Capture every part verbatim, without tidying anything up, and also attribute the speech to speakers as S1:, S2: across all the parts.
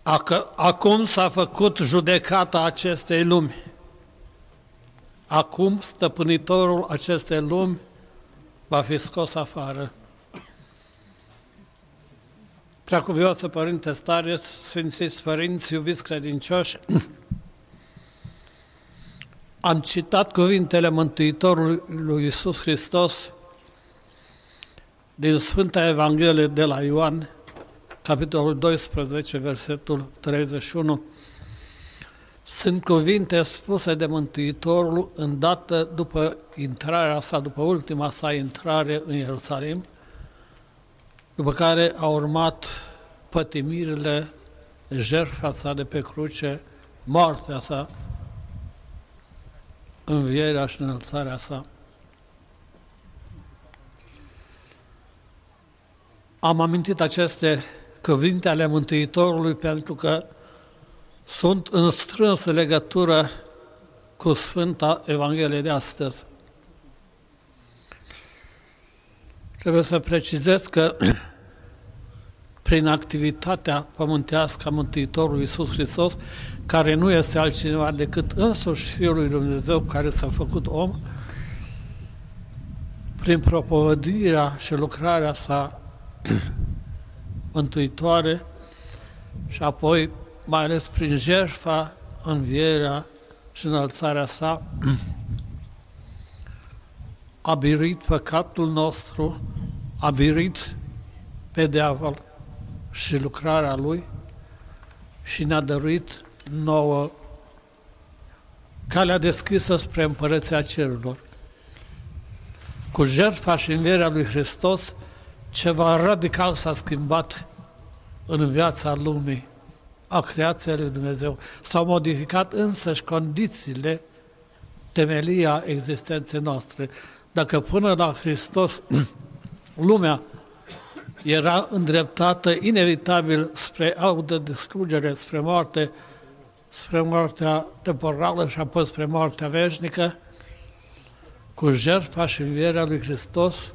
S1: Acum s-a făcut judecata acestei lumi. Acum stăpânitorul acestei lumi va fi scos afară. Preacuvioasă Părinte Stareț, Sfințiți Părinți, iubiți credincioși, am citat cuvintele Mântuitorului lui Iisus Hristos din Sfânta Evanghelie de la Ioan, capitolul doisprezece, versetul treizeci și unu. Sunt cuvinte spuse de Mântuitorul îndată după intrarea sa, după ultima sa intrare în Ierusalim, după care a urmat pătimirile, jertfa sa de pe cruce, moartea sa, învierea și înălțarea sa. Am amintit aceste cuvinte ale Mântuitorului pentru că sunt în strânsă legătură cu Sfânta Evanghelie de astăzi. Trebuie să precizez că prin activitatea pământească a Mântuitorului Iisus Hristos, care nu este altcineva decât însuși Fiul lui Dumnezeu care s-a făcut om, prin propovăduirea și lucrarea sa mântuitoare și apoi mai ales prin jertfa, învierea și înălțarea sa, a biruit păcatul nostru, a biruit pe diavol și lucrarea lui și ne-a dăruit nouă calea deschisă spre Împărăția Cerurilor. Cu jertfa și învierea lui Hristos, ceva radical s-a schimbat în viața lumii, a creației lui Dumnezeu. S-au modificat însăși condițiile, temelia existenței noastre. Dacă până la Hristos lumea era îndreptată inevitabil spre autodistrugere, spre moarte, spre moartea temporală și apoi spre moartea veșnică, cu jertfa și învierea lui Hristos,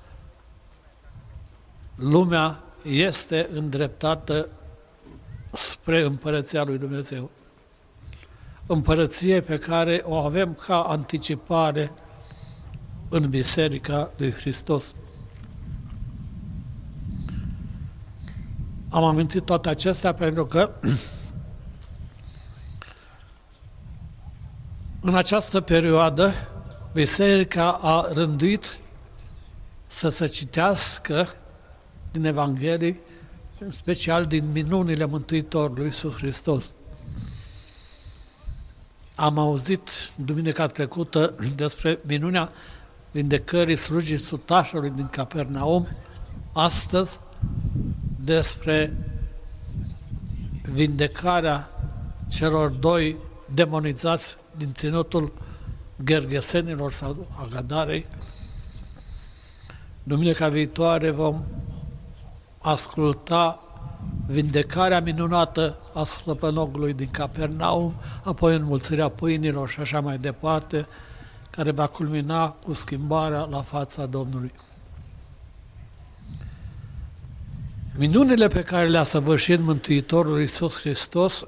S1: lumea este îndreptată spre Împărăția lui Dumnezeu. Împărăție pe care o avem ca anticipare în Biserica lui Hristos. Am amintit toate acestea pentru că în această perioadă Biserica a rânduit să se citească din Evanghelii, în special din minunile Mântuitorului Iisus Hristos. Am auzit duminica trecută despre minunea vindecării slujii sutașului din Capernaum, astăzi despre vindecarea celor doi demonizați din ținutul Gergesenilor sau Agadarei. Duminica viitoare vom asculta vindecarea minunată a slăpănogului din Capernaum, apoi înmulțirea pâinilor și așa mai departe, care va culmina cu schimbarea la fața Domnului. Minunile pe care le-a săvârșit Mântuitorul Iisus Hristos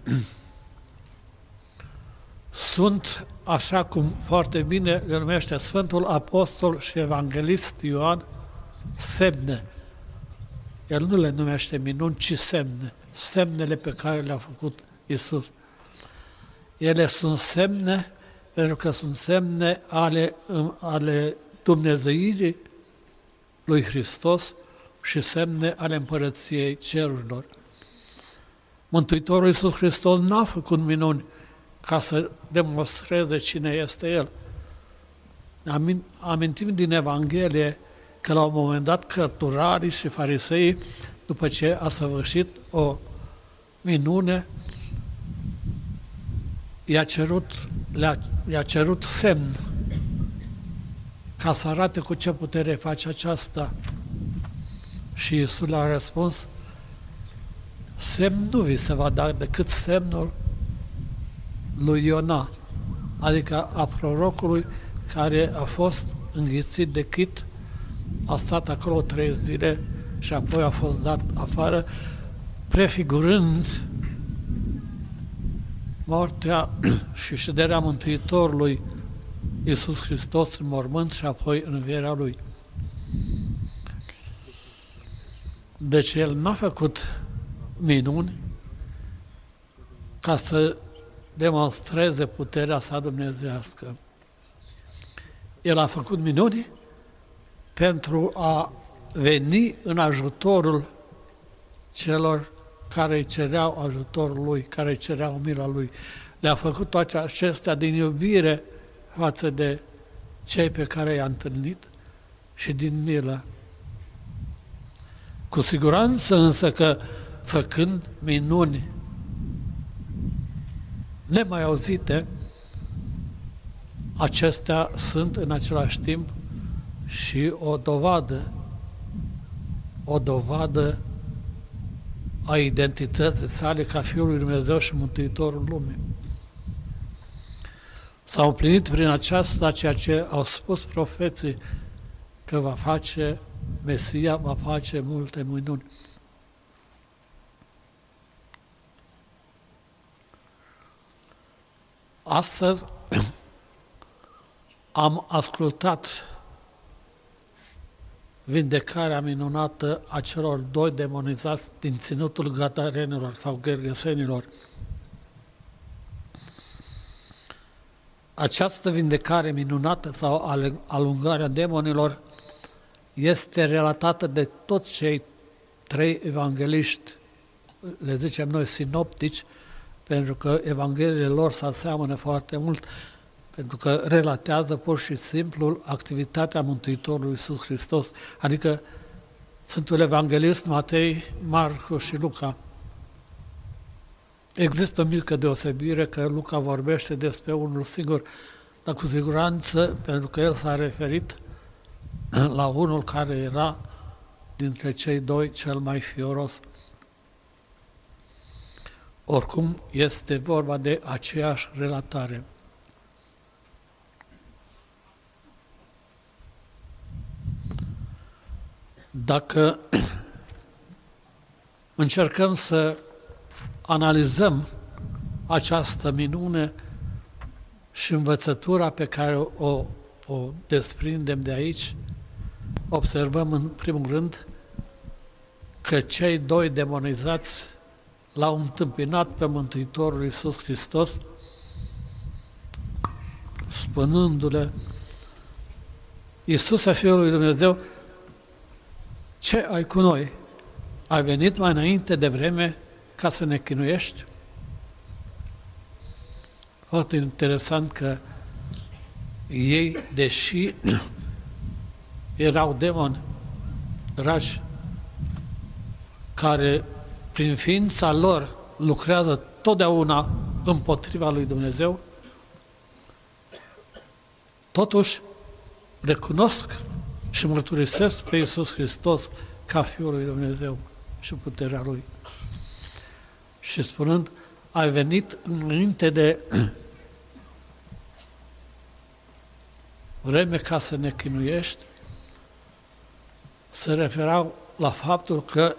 S1: sunt, așa cum foarte bine le numește Sfântul Apostol și Evanghelist Ioan, semne. El nu le numește minuni, ci semne. Semnele pe care le-a făcut Iisus. Ele sunt semne pentru că sunt semne ale, ale dumnezeirii lui Hristos și semne ale Împărăției Cerurilor. Mântuitorul Iisus Hristos n-a făcut minuni ca să demonstreze cine este El. Amintim din Evanghelie că la un moment dat cărturarii și fariseii, după ce a săvârșit o minune, i-a cerut, le-a, i-a cerut semn ca să arate cu ce putere face aceasta. Și Iisus le-a răspuns: semn nu vi se va da decât semnul lui Iona, adică a prorocului care a fost înghițit de chit, a stat acolo trei zile și apoi a fost dat afară prefigurând moartea și șederea Mântuitorului Iisus Hristos în mormânt și apoi învierea Lui. Deci El n-a făcut minuni ca să demonstreze puterea sa dumnezeiască. El a făcut minuni pentru a veni în ajutorul celor care îi cereau ajutorul Lui, care îi cereau mila Lui. Le-a făcut toate acestea din iubire față de cei pe care i-a întâlnit și din milă. Cu siguranță însă că făcând minuni nemai auzite, acestea sunt în același timp și o dovadă, o dovadă a identității sale ca Fiul lui Dumnezeu și Mântuitorul lumii. S-a împlinit prin aceasta ceea ce au spus profeții, că va face, Mesia va face multe minuni. Astăzi am ascultat vindecarea minunată a celor doi demonizați din ținutul Gadarenilor sau Gergesenilor. Această vindecare minunată sau alungarea demonilor este relatată de toți cei trei evangeliști, le zicem noi sinoptici, pentru că evangheliile lor se aseamănă foarte mult, pentru că relatează pur și simplu activitatea Mântuitorului Iisus Hristos, adică Sfântul Evanghelist Matei, Marcu și Luca. Există o mică deosebire că Luca vorbește despre unul singur, dar cu siguranță, pentru că el s-a referit la unul care era dintre cei doi cel mai fioros. Oricum, este vorba de aceeași relatare. Dacă încercăm să analizăm această minune și învățătura pe care o, o desprindem de aici, observăm în primul rând că cei doi demonizați l-au întâmpinat pe Mântuitorul Iisus Hristos, spunându-le: Iisuse, Fiul lui Dumnezeu, ce ai cu noi? Ai venit mai înainte de vreme ca să ne chinuiești? Foarte interesant că ei, deși erau demoni dragi, care prin ființa lor lucrează totdeauna împotriva lui Dumnezeu, totuși recunosc și mărturisesc pe Iisus Hristos ca Fiul lui Dumnezeu și puterea Lui. Și spunând, ai venit înainte de vreme ca să ne chinuiești, se referau la faptul că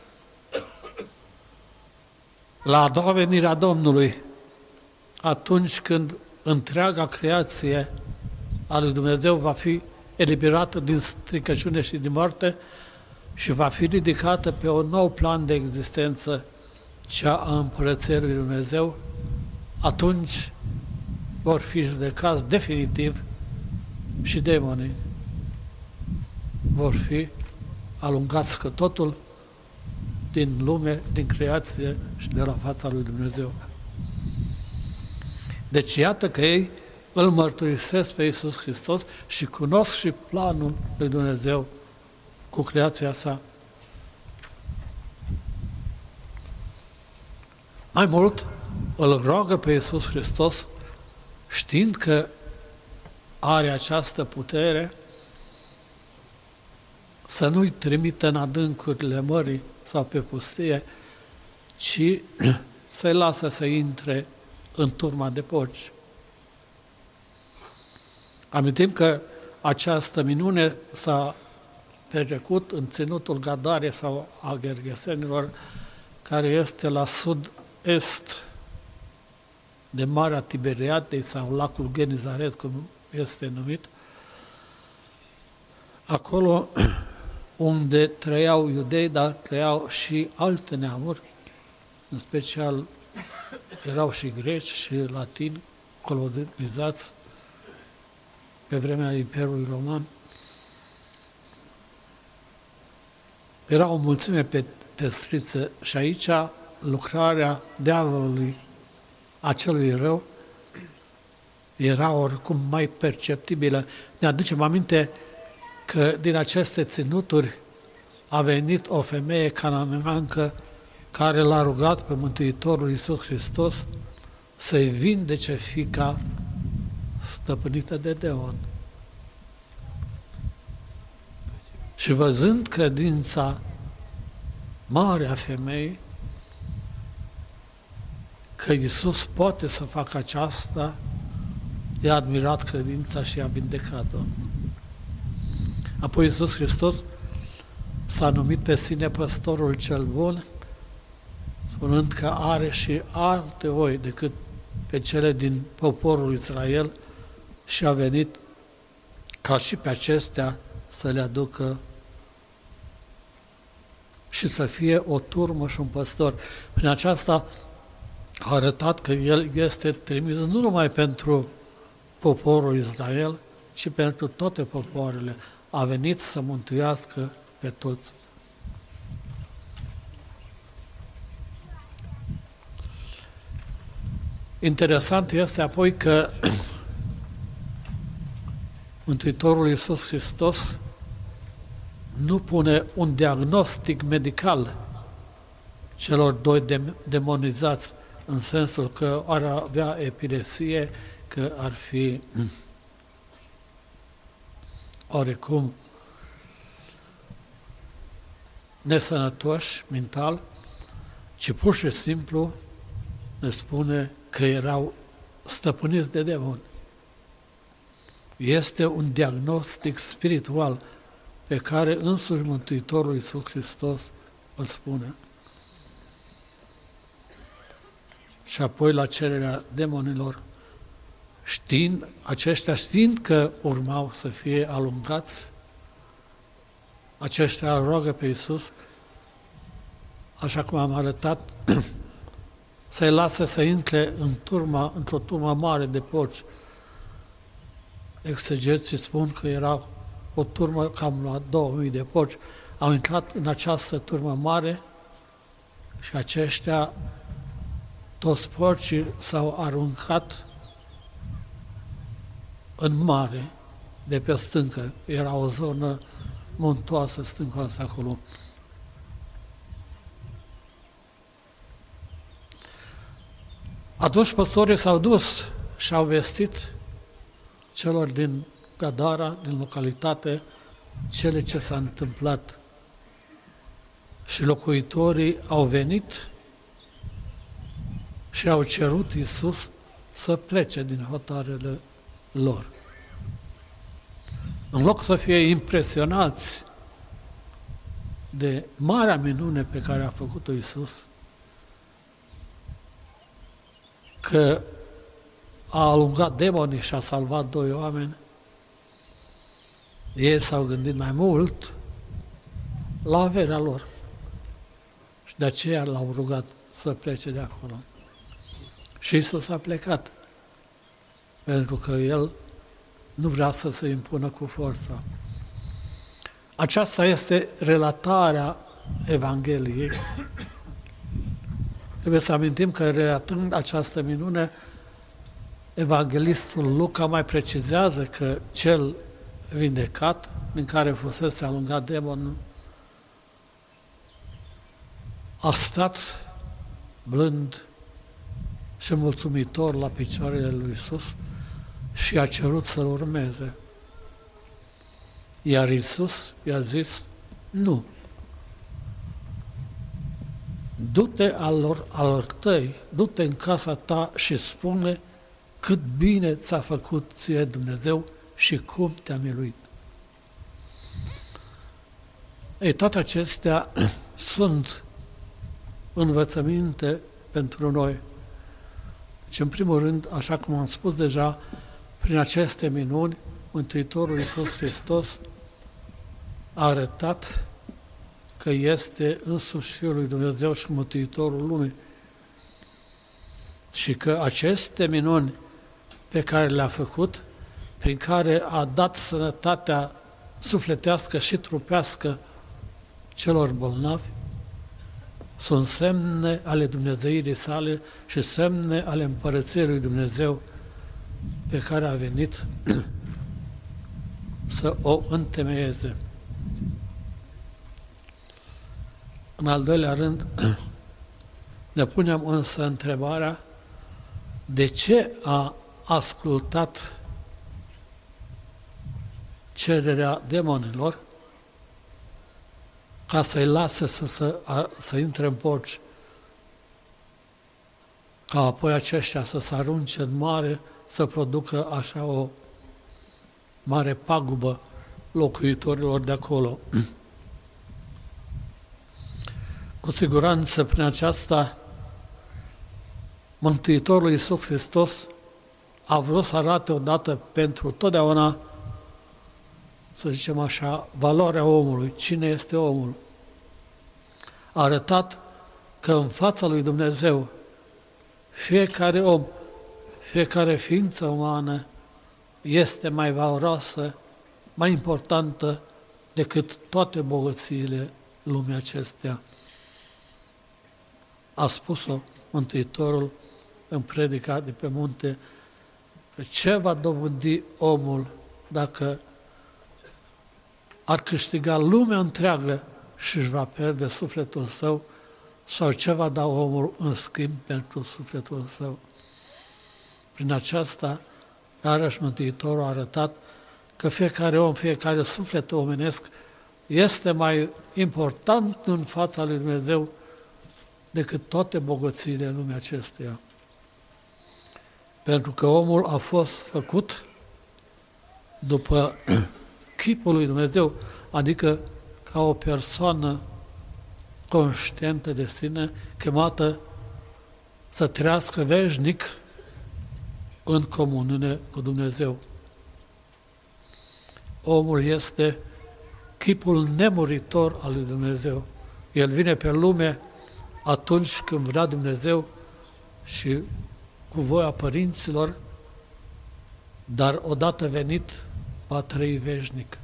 S1: la a doua venire a Domnului, atunci când întreaga creație a lui Dumnezeu va fi eliberată din stricăciune și din moarte și va fi ridicată pe un nou plan de existență, cea a Împărăției lui Dumnezeu, atunci vor fi judecați definitiv și demonii vor fi alungați că totul din lume, din creație și de la fața lui Dumnezeu. Deci iată că ei îl mărturisesc pe Iisus Hristos și cunosc și planul lui Dumnezeu cu creația sa. Mai mult, îl roagă pe Iisus Hristos, știind că are această putere, să nu-i trimită în adâncurile mării sau pe pustie, ci să-i lasă să intre în turma de porci. Amintim că această minune s-a petrecut în ținutul Gadare sau a Gergesenilor, care este la sud-est de Marea Tiberiadei sau lacul Genizaret, cum este numit, acolo unde trăiau iudei, dar trăiau și alte neamuri, în special erau și greci și latini colonizați pe vremea Imperiului Roman. Era o mulțime pe pestriță și aici lucrarea diavolului, acelui rău, era oricum mai perceptibilă. Ne aducem aminte că din aceste ținuturi a venit o femeie cananeancă care l-a rugat pe Mântuitorul Iisus Hristos să-i vindece fiica stăpânită de demon. Și văzând credința mare a femeii, că Iisus poate să facă aceasta, i-a admirat credința și i-a vindecat-o. Apoi Iisus Hristos s-a numit pe sine păstorul cel bun, spunând că are și alte oi decât pe cele din poporul Israel și a venit ca și pe acestea să le aducă și să fie o turmă și un păstor. Prin aceasta a arătat că El este trimis nu numai pentru poporul Israel, ci pentru toate popoarele. A venit să mântuiască pe toți. Interesant este apoi că Mântuitorul Iisus Hristos nu pune un diagnostic medical celor doi demonizați, în sensul că ar avea epilepsie, că ar fi oarecum nesănătoși mental, ci pur și simplu ne spune că erau stăpâniți de demoni. Este un diagnostic spiritual pe care însuși Mântuitorul Iisus Hristos îl spune. Și apoi la cererea demonilor, știind, aceștia știind că urmau să fie alungați, aceștia îl roagă pe Iisus, așa cum am arătat, să-i lasă să intre în turma, într-o turmă mare de porci. Exegeții spun că era o turmă cam la două mii de porci. Au intrat în această turmă mare și aceștia, toți porcii, s-au aruncat în mare, de pe stâncă. Era o zonă muntoasă, stâncoasă acolo. Atunci păstorii s-au dus și au vestit celor din Gadara, din localitate, cele ce s-a întâmplat. Și locuitorii au venit și au cerut Iisus să plece din hotarele lor. În loc să fie impresionați de marea minune pe care a făcut-o Iisus, că a alungat demonii și a salvat doi oameni, ei s-au gândit mai mult la averea lor. Și de aceea l-au rugat să plece de acolo. Și Iisus a plecat, pentru că El nu vrea să se impună cu forța. Aceasta este relatarea Evangheliei. Trebuie să amintim că, relatând această minune, Evanghelistul Luca mai precizează că cel vindecat, din care fusese alungat demonul, a stat blând și mulțumitor la picioarele lui Iisus și a cerut să-L urmeze. Iar Iisus i-a zis, nu. Du-te alor, alor tăi, du-te în casa ta și spune cât bine ți-a făcut ție Dumnezeu și cum te-a miluit. Ei, toate acestea sunt învățăminte pentru noi. Deci, în primul rând, așa cum am spus deja, prin aceste minuni, Mântuitorul Iisus Hristos a arătat că este însuși Fiul lui Dumnezeu și Mântuitorul lumii și că aceste minuni pe care le-a făcut, prin care a dat sănătatea sufletească și trupească celor bolnavi, sunt semne ale Dumnezeirii sale și semne ale Împărăției lui Dumnezeu pe care a venit să o întemeieze. În al doilea rând, ne punem însă întrebarea de ce a ascultat cererea demonilor ca să-i lase să, să, să intre în porci, ca apoi aceștia să se arunce în mare, să producă așa o mare pagubă locuitorilor de acolo. Cu siguranță, prin aceasta, Mântuitorul Iisus Hristos a vrut să arate odată pentru totdeauna, să zicem așa, valoarea omului, cine este omul. A arătat că în fața lui Dumnezeu fiecare om, fiecare ființă umană este mai valoroasă, mai importantă decât toate bogățiile lumii acestea. A spus-o Mântuitorul în predica de pe munte, că ce va dobândi omul dacă ar câștiga lumea întreagă și își va pierde sufletul său, sau ce va da omul în schimb pentru sufletul său. Prin aceasta, iarăși Mântuitorul a arătat că fiecare om, fiecare suflet omenesc este mai important în fața lui Dumnezeu decât toate bogățiile lumii acesteia. Pentru că omul a fost făcut după chipul lui Dumnezeu, adică ca o persoană conștientă de sine, chemată să trăiască veșnic în comuniune cu Dumnezeu. Omul este chipul nemuritor al lui Dumnezeu. El vine pe lume atunci când vrea Dumnezeu și cu voia părinților, dar odată venit va trăi veșnic.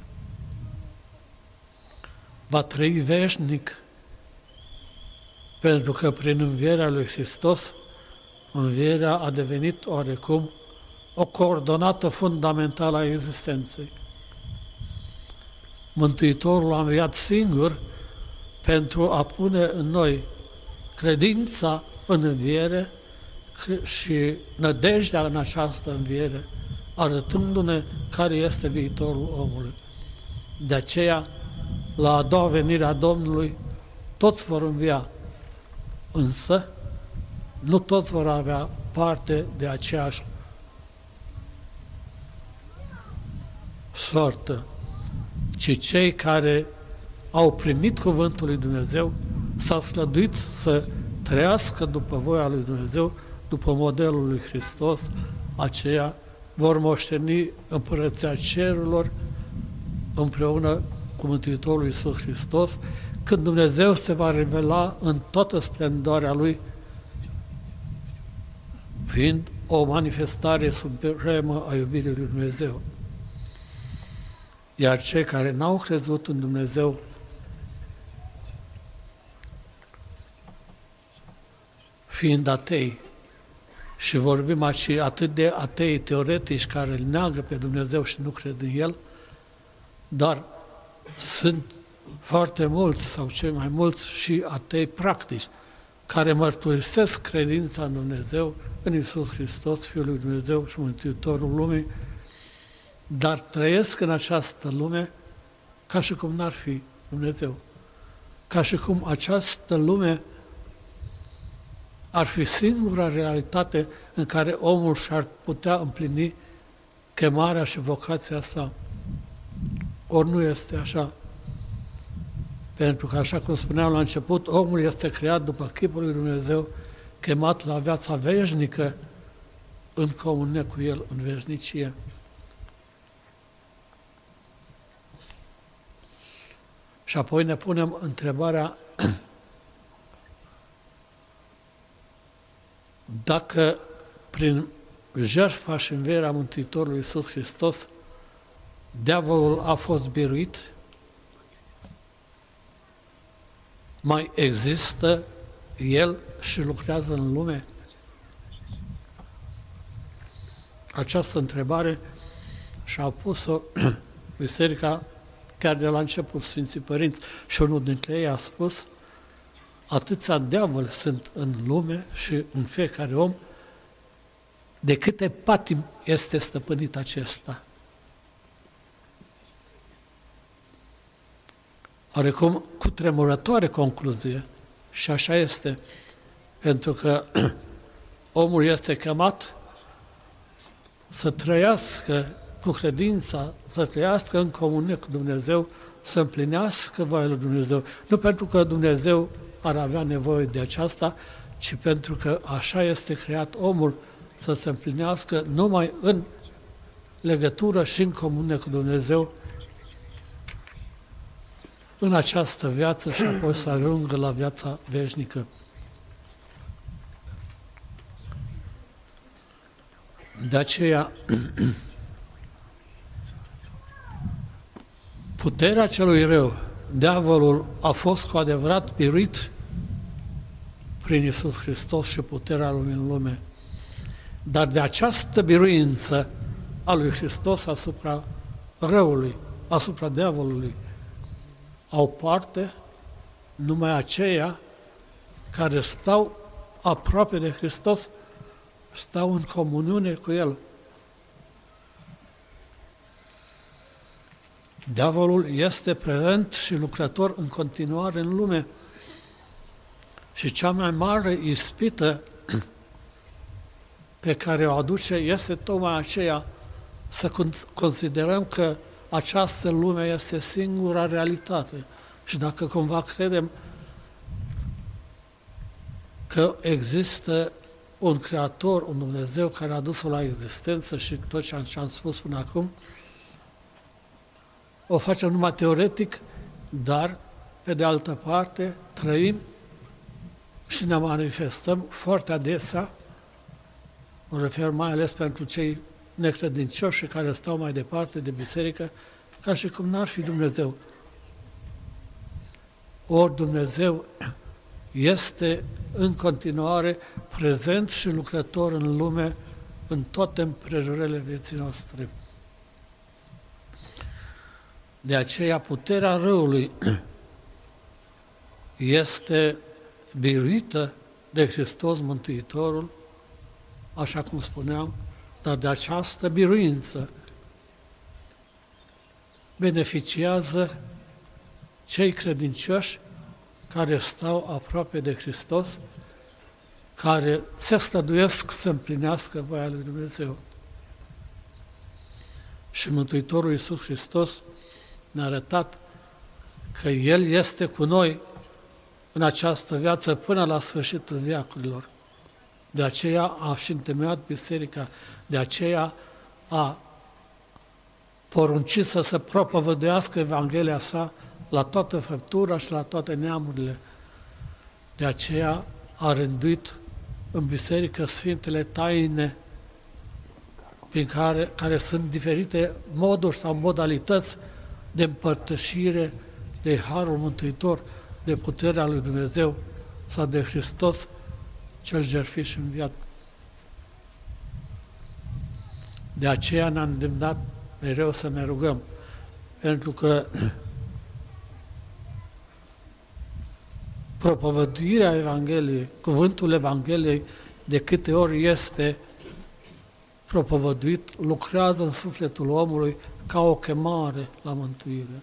S1: Va trăi veșnic pentru că prin învierea lui Hristos, învierea a devenit oarecum o coordonată fundamentală a existenței. Mântuitorul a înviat singur pentru a pune în noi credința în înviere și nădejdea în această înviere, arătându-ne care este viitorul omului. De aceea, la a doua venire a Domnului, toți vor învia, însă nu toți vor avea parte de aceeași sortă, ci cei care au primit cuvântul lui Dumnezeu, s-au slăduit să trăiască după voia lui Dumnezeu, după modelul lui Hristos, aceia vor moșteni împărăția cerurilor împreună cu Mântuitorul Iisus Hristos, când Dumnezeu se va revela în toată splendoarea Lui, fiind o manifestare supremă a iubirii lui Dumnezeu. Iar cei care n-au crezut în Dumnezeu, fiind atei, și vorbim aici atât de atei teoretici care îl neagă pe Dumnezeu și nu cred în El, dar sunt foarte mulți sau cei mai mulți și atei practici care mărturisesc credința în Dumnezeu, în Iisus Hristos, Fiul lui Dumnezeu și Mântuitorul lumii, dar trăiesc în această lume ca și cum n-ar fi Dumnezeu. Ca și cum această lume ar fi singura realitate în care omul și-ar putea împlini chemarea și vocația sa. Ori nu este așa. Pentru că, așa cum spuneam la început, omul este creat după chipul lui Dumnezeu, chemat la viața veșnică în comunie cu El în veșnicie. Și apoi ne punem întrebarea dacă prin jertfa și învierea Mântuitorului Iisus Hristos diavolul a fost biruit, mai există el și lucrează în lume? Această întrebare și-a pus-o Biserica chiar de la început, Sfinții Părinți, și unul dintre ei a spus: atâția diavoli sunt în lume și în fiecare om, de câte patim este stăpânit acesta. Oarecum cu tremurătoare concluzie, și așa este, pentru că omul este chemat să trăiască cu credința, să trăiască în comunie cu Dumnezeu, să împlinească voia lui Dumnezeu. Nu pentru că Dumnezeu ar avea nevoie de aceasta, ci pentru că așa este creat omul, să se împlinească numai în legătură și în comunie cu Dumnezeu în această viață și apoi să ajungă la viața veșnică. De aceea, puterea celui rău, diavolul, a fost cu adevărat biruit prin Iisus Hristos și puterea Lui în lume. Dar de această biruință a lui Hristos asupra răului, asupra diavolului, au parte numai aceia care stau aproape de Hristos, stau în comuniune cu El. Diavolul este prezent și lucrător în continuare în lume și cea mai mare ispită pe care o aduce este tocmai aceea să considerăm că această lume este singura realitate. Și dacă cumva credem că există un Creator, un Dumnezeu care a dus-o la existență și tot ce am, ce am spus până acum, o facem numai teoretic, dar, pe de altă parte, trăim și ne manifestăm foarte adesea, mă refer mai ales pentru cei necredincioși care stau mai departe de biserică, ca și cum n-ar fi Dumnezeu. Ori Dumnezeu este în continuare prezent și lucrător în lume, în toate împrejurările vieții noastre. De aceea puterea răului este biruită de Hristos Mântuitorul, așa cum spuneam, dar de această biruință beneficiază cei credincioși care stau aproape de Hristos, care se străduiesc să împlinească voia lui Dumnezeu. Și Mântuitorul Iisus Hristos ne-a arătat că El este cu noi în această viață până la sfârșitul veacurilor. De aceea a și întemeiat biserica, de aceea a poruncit să se propovăduiască Evanghelia sa la toată făptura și la toate neamurile. De aceea a rânduit în biserică Sfintele Taine, prin care, care sunt diferite moduri sau modalități de împărtășire de Harul Mântuitor, de puterea lui Dumnezeu sau de Hristos, cel jertfit și înviat. De aceea ne-am îndemnat mereu să ne rugăm, pentru că propovăduirea Evangheliei, cuvântul Evangheliei, de câte ori este propovăduit, lucrează în sufletul omului ca o chemare la mântuire.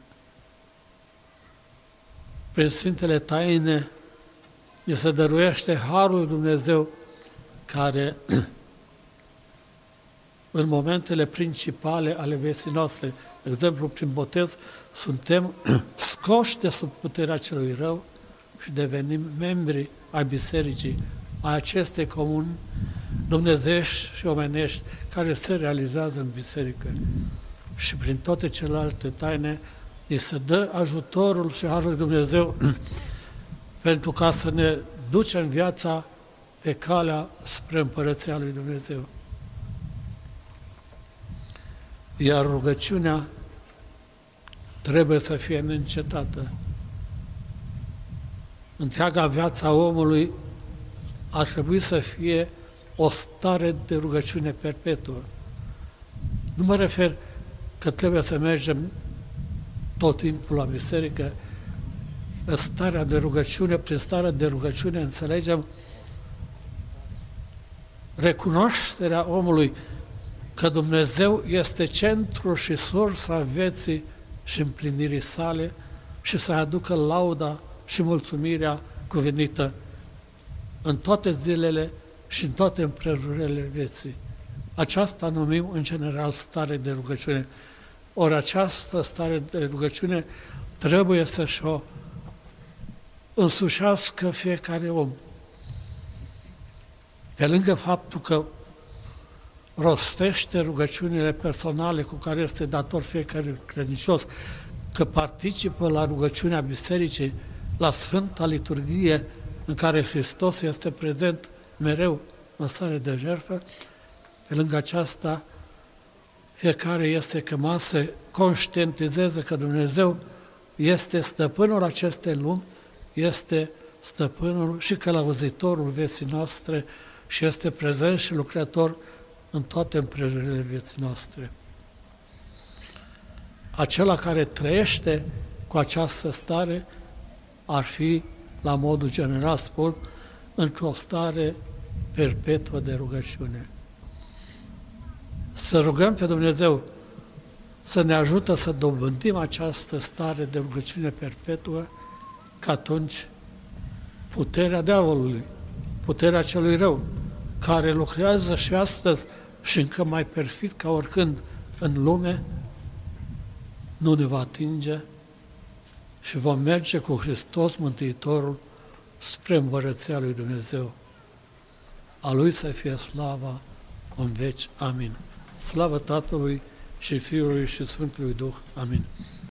S1: Prin Sfintele Taine ne se dăruiește Harul lui Dumnezeu care în momentele principale ale vieții noastre. De exemplu, prin botez, suntem scoși de sub puterea celui rău și devenim membri ai bisericii, a acestei comuni dumnezeiești și omenești care se realizează în biserică. Și prin toate celelalte taine îi se dă ajutorul și harul lui Dumnezeu pentru ca să ne ducem viața pe calea spre împărăția lui Dumnezeu. Iar rugăciunea trebuie să fie neîncetată. Întreaga viața omului ar trebui să fie o stare de rugăciune perpetuă. Nu mă refer că trebuie să mergem tot timpul la biserică. Starea de rugăciune, prin starea de rugăciune înțelegem recunoașterea omului că Dumnezeu este centrul și sursa vieții și împlinirii sale și să aducă lauda și mulțumirea cuvenită în toate zilele și în toate împrejurările vieții. Aceasta numim în general stare de rugăciune. Ori această stare de rugăciune trebuie să-și o însușească fiecare om. Pe lângă faptul că rostește rugăciunile personale cu care este dator fiecare credincios, că participă la rugăciunea bisericii, la Sfânta Liturghie, în care Hristos este prezent mereu în stare de jertfă, pe lângă aceasta, fiecare este chemat să conștientizeze că Dumnezeu este stăpânul acestei lumi, este stăpânul și călăuzitorul vieții noastre și este prezent și lucrător în toate împrejurile vieții noastre. Acela care trăiește cu această stare ar fi, la modul general spun, într-o stare perpetuă de rugăciune. Să rugăm pe Dumnezeu să ne ajută să dobândim această stare de rugăciune perpetuă, că atunci puterea diavolului, puterea celui rău, care lucrează și astăzi și încă mai perfid ca oricând în lume, nu ne va atinge și vom merge cu Hristos Mântuitorul spre împărăția lui Dumnezeu. A Lui să fie slava în veci. Amin. Slavă Tatălui și Fiului și Sfântului Duh. Amin.